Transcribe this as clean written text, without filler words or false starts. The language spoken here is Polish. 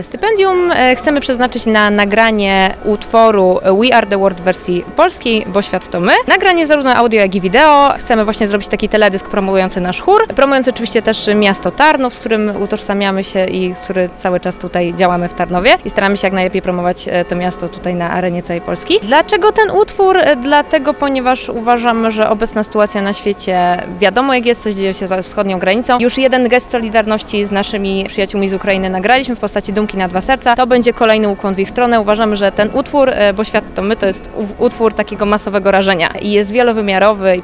Stypendium chcemy przeznaczyć na nagranie utworu We Are The World w wersji polskiej, bo świat to my. Nagranie zarówno audio, jak i wideo. Chcemy właśnie zrobić taki teledysk promujący nasz chór, promujący oczywiście też miasto Tarnów, z którym utożsamiamy się i który cały czas tutaj działamy w Tarnowie i staramy się jak najlepiej promować to miasto tutaj na arenie całej Polski. Dlaczego ten utwór? Dlatego, ponieważ uważam, że obecna sytuacja na świecie, wiadomo jak jest, coś dzieje się za wschodnią granicą. Już jeden gest solidarności z naszymi przyjaciółmi z Ukrainy nagraliśmy w postaci Dumki na dwa serca. To będzie kolejny ukłon w ich stronę. Uważamy, że ten utwór, bo świat to my, to jest utwór takiego masowego rażenia i jest wielowymiarowy.